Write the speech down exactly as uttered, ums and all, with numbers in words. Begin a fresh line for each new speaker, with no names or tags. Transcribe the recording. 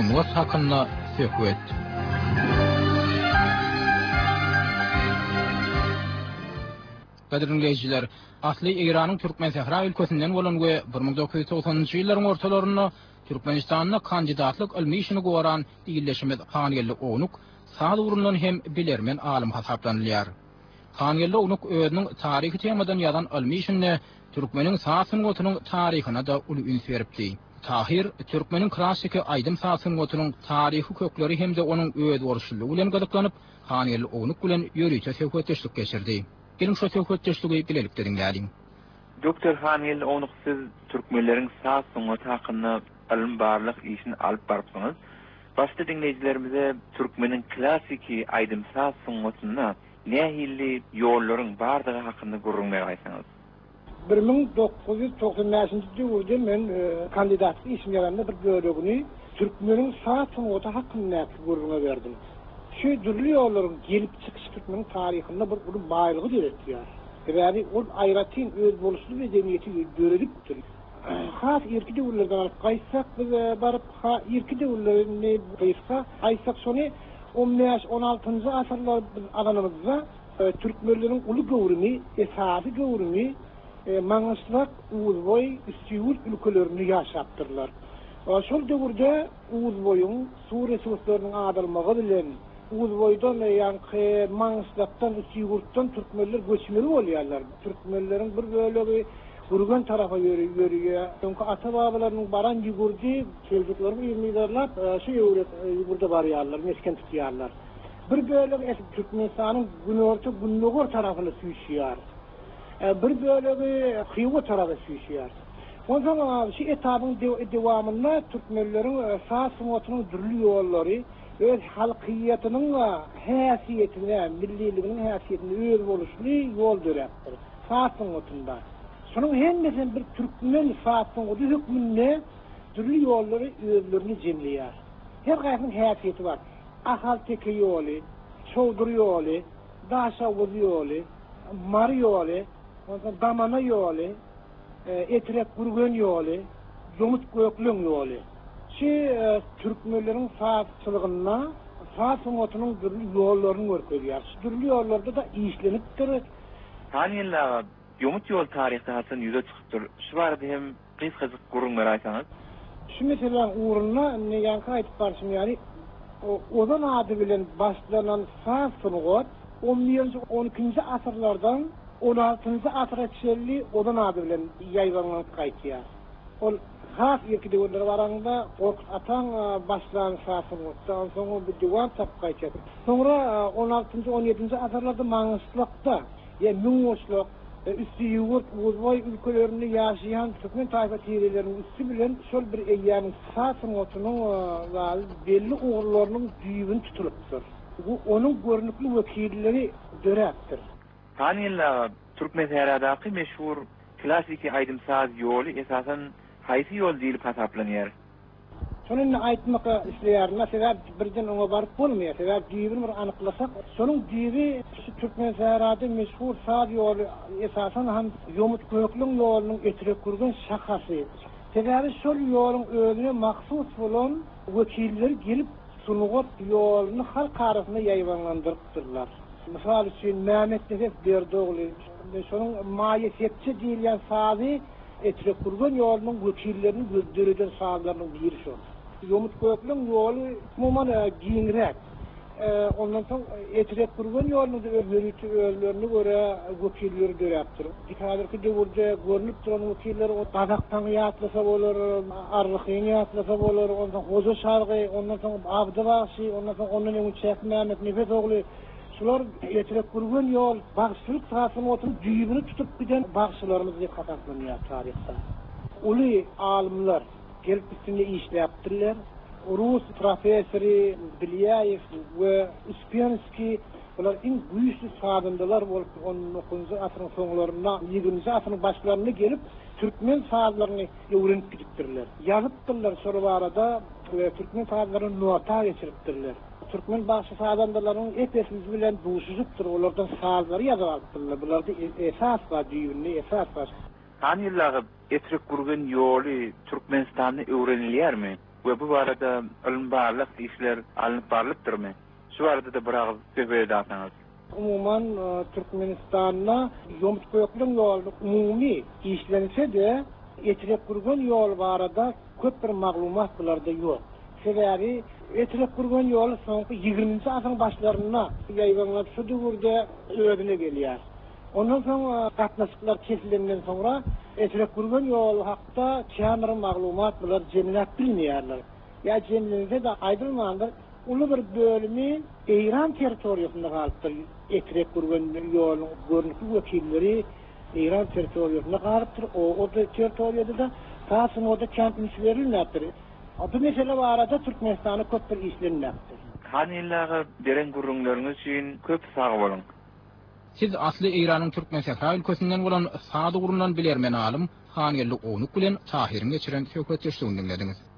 sunnuat hakkında söhbet. Qadirli dinleyijiler, asly İran'ın Türkmen Sahra ülkesinden bolan we bir ming dokuz yüz toksanynchy ýyllaryň ortalaryna Türkmenistanyna kandidatlyk ilmi işini gowaran Ýigilleşmez Hanyelli Onuk sağ urundan hem bilermen alim hasaplanylýar. Hanyelli Onuk özüniň taryhy temadan ýazan ilmi işini Türkmeniň sağ sungatynyň taryhyna da uly üns beripdi. Tahir, Türkmeniň klassiki aýdym sağ sungatynyň taryhy kökleri hem de onuň öz borçlulygy bilen gadyklanyp, Hanyelli Onuk bilen ýörüýçe söhbetleşik geçirdi. Gelin şu söhbetleşigi bilelik diňlädiň.
Doktor Hanyelli Onuk, siz Türkmenleriň sağ sungaty hakynda ilim barlyk işini alyp barypsyňyz. Başda dinleýijilerimize Türkmeniň klassiki aýdym sağ sungatyna nähili ýollaryň bardygy hakynda gurulmaya aýsaňyz.
bir ming dokuz yüz toksany beşinji ýylda men kandidatlyk işimi ýaranda bir bölegi Türkmeniň sağ sungaty hakynda gurulmaya berdim. Şu dürlü ýollaryň gelip çykyş Türkmeniň taryhyna bir uly baýlygy diýerler. Yani ol aýratyn öz boluşly medeniýeti görelipdir. Has irki döwürlerden alyp gaýsak biz baryp ha irki döwürlerini gaýsak aýsak şonu on beş on altynjy asyrlar alanymyzda türkmenleriň uly gowrumy, esasy gowrumy maňyslak Uzboy, Üstüýurt ülkelerini ýaşapdyrlar. Şol döwürde Uzboyuň suw resurslarynyň adalmagy bilen Uzboydan ýa-ni Maňyslakdan, Üstüýurtdan türkmenler göçmeli bolýarlar. Türkmenleriň bir bölegi Gurgan tarafa ýörüýär. Çünki ata-babalaryň baran ýigurdy, çeldikleri ýerlerlap, şu ýurda barýarlar, mesken tutýarlar. Bir bölegi eski Türkmenistanyň günorta Günnogor tarafyna süýşýär. Bir bölegi Xiwa tarafyna süýşýär. Ondan şu etabyň dewamynda türkmenleriň sağ sungatynyň dürli ýollary öz halkyýatynyň häsiýetine, milliliginiň häsiýetine öz boluşly ýol döräpdir. Sağ sungatynda. Şonuň hemmesini bir türkmen sağ sungaty hükmünde dürli ýollary özlerini jemleýär. Her gaýsynyň häsiýeti bar. Ahal teki ýoly, çowdur ýoly, daşawuz ýoly, mar ýoly, ondan damana ýoly, etrek gurgan ýoly, jomut gökleň ýoly. Şu türkmenleriň saatçylygyna sağ sungatynyň dürli ýollaryny görkezýär. Şu dürli ýollarda da işlenipdir.
Hanyelli jomut ýol taryhda hasan ýüze çykypdyr. Şu barada hem gysgaçyk gurulmalar aýsaňyz.
Şu meselem uğruna ne ýanky aýtyp barşym, ýani odan ady bilen başlanan sağ sungat on birinji on ikinji asyrlardan on altynjy asyra çelli odan ady bilen ýaýlanyp gaýtýar. Ol has ýerki döwürler baranda Gorkut Ataň başlanan sağ sungatdan soň bir diwan tap gaýtýar. Soňra on altynjy on ýedinji asyrlarda Maňyslykda ýa Müňoşluk, Üstüýurt, Uzboy ülkelerini ýaşaýan türkmen taýfa teýreleriniň üstü bilen şol bir eýýanyň sağ sungatynyň belli ugurlarynyň düýbüni tutulypdyr. Bu onuň görnükli wekilleri döräpdir.
Hanyelli Türkmen Sahradyky meşhur klassiki aýdym saz ýoly esasen haýsy ýol diýilip hasaplanýar?
Şonuň aýtmaky isleýär. Mesela birden oňa baryp bolmaýar. Sebäp düýbüni bir anyklasak, şonuň düýbi şu Türkmen Sahrady meşhur saz ýoly esasen hem ýomut gökleň ýolynyň etrek gurgan şahasy. Sebäbi şol ýolyň özüne maksus bolan wekiller gelip sunugat ýolyny halk arasyna ýaýwanlandyrypdyrlar. Misal üçin Mehmet Nefes Berdogly, şonuň maýetçi diýilýän sazy etrek gurgan ýolynyň wekillerini gözdürýän sazlarynyň biri şo. Ýomut gökleň ýoly umuman giňrek. Ondan soň etrek gurgan ýolyny özleri özlerini göre wekilleri döräpdir. Dikadyrky döwürde görnüp duran wekiller o Dazaktan ýatlasa bolar, Arlykyň ýatlasa bolar, ondan Hoza Şargy, ondan soň Abdybaşy, ondan soň onuň öňçe Mehmet Nefes ogly. Şular etrek gurgan ýol bagşylyk sahatyny oturup düýbüni tutup giden bagşylarymyz diýip hasaplanýar taryhda. Uly alimler gelip üstünde işläpdirler. Rus profesori Bilyayev we Uspensky bular iň güýçli sazandalar bolup on dokuzunjy asyryň soňlarynda ýigirminji asyryň başlaryna gelip türkmen sazlaryny öwrenip gidipdirler. Ýazypdyrlar şol barada we türkmen sazlaryny nota geçiripdirler. Türkmen başy sazandalarının epesimiz bilen duşuzypdyr, olardan sazlary ýazyp aldylar. Bularda esas var, düýünli esas var.
Hanyelli etrek gurgan ýoly Türkmenistanyny öwrenilýärmi? we bu barada ilm barlyk işler alınıp barlypdyrmy? Şu barada da biraz söhbet etdiňiz.
Umuman e, Türkmenistan'na yomut koyuklun yolu umumi işlense de etirek kurgan yol barada köp bir maglumat bularda yok. Sebebi etirek kurgan yol soňky ýygrimiňji asyň başlaryna ýaýlanlap şu döwürde ödüne gelýär. Ondan soň gatnaşyklar kesilenden soňra etirek kurgan yol hakda kämir maglumat bular jemlenip bilmeýärler. Ya jemlense de aýdylmandyr. Ulu bir bölümü İran territoriýasynda galypdyr. Etirek kurgan ýoluň görnükli wekilleri İran territoriýasynda galypdyr. O o territoriýada da taýsyn oda kämpiniş berilmäpdir. Bu mesele barada Türkmenistany köp bir işlenmäpdir.
Han ýyllagy deren gurrunlaryňyz üçin köp sag bolun.
Siz asly İranyň Türkmen Sahra ülkesinden bolan sady gurundan bilermen alym Han ýylly Onuk bilen Tahiriň geçiren söhbet ýeşdigini dinlediňiz.